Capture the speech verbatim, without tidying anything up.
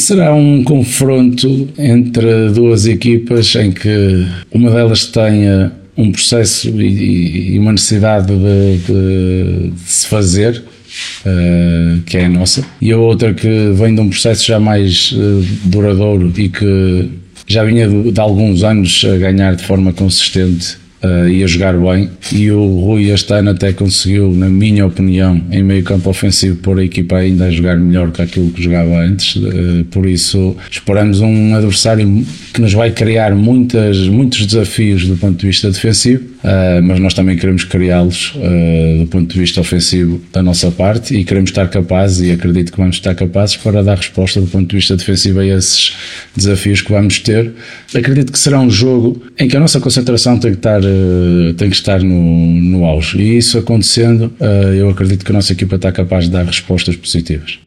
Será um confronto entre duas equipas em que uma delas tenha um processo e, e uma necessidade de, de, de se fazer, uh, que é a nossa, e a outra que vem de um processo já mais uh, duradouro e que já vinha de, de alguns anos a ganhar de forma consistente uh, e a jogar bem, e o Rui este ano até conseguiu, na minha opinião, em meio campo ofensivo, pôr a equipa ainda a jogar melhor que aquilo que jogava antes, uh, por isso esperamos um adversário que nos vai criar muitas, muitos desafios do ponto de vista defensivo, uh, mas nós também queremos criá-los uh, do ponto de vista ofensivo da nossa parte, e queremos estar capazes, e acredito que vamos estar capazes, para dar resposta do ponto de vista defensivo a esses desafios que vamos ter. Acredito que será um jogo em que a nossa concentração tem que estar, uh, tem que estar no, no auge, e isso acontecendo, uh, eu acredito que a nossa equipa está capaz de dar respostas positivas.